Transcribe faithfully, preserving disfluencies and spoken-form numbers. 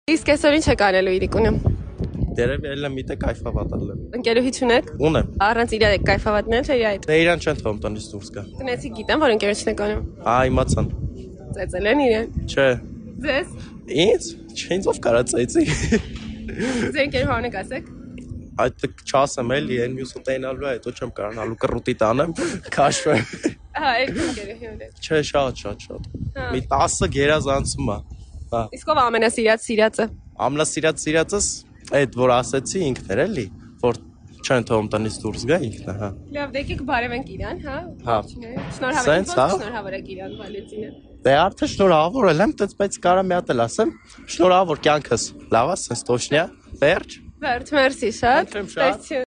Իսկ այսօր ինչ եք անելու իրիկունը։ Երևի էլ եմ միտը կայֆավատալ եմ։ Ընկերություն եք։ Ունեմ։ Առանց իրար եք կայֆավատնել թե իրար։ Դե իրան չեն թողում տնից դուրս գա։ Տնեցի գիտեմ, որ ընկերություն եք անում։ Ա իմացան։ Ծեծել են իրեն։ Չէ։ Ձեզ։ Ինձ չինձ ով կարա ծեծի։ Ձեր ընկերուհան եք ասեք։ Այդ չասեմ էլի, այն մյուսը տենալու է, հետո չեմ կարողանալու կռուտի տանեմ, քաշվեմ։ Ահա, երկու ընկերություն եք։ Չէ, շատ, շատ, շատ։ Մի տասը գերազանցում է։ Հա։ Իսկ ով ամենասիրած սիրածը։ Ամենասիրած սիրածս այդ որ ասեցի ինքն էր էլի, որ չեն թողում տնից դուրս գա ինքն է, հա։ Լավ, դե եկեք բարևենք իրան, հա։ Հա։ Շնորհավորենք, շնորհավոր եք իրան Վալենտինը։ Դե արդեն շնորհավոր եմ, բայց կարա մի հատ էլ ասեմ, շնորհավոր կյանքս։ Լավ է, sense տոշնյա։ Վերջ։ Վերջ, մերսի շատ։ Խնդրեմ շատ։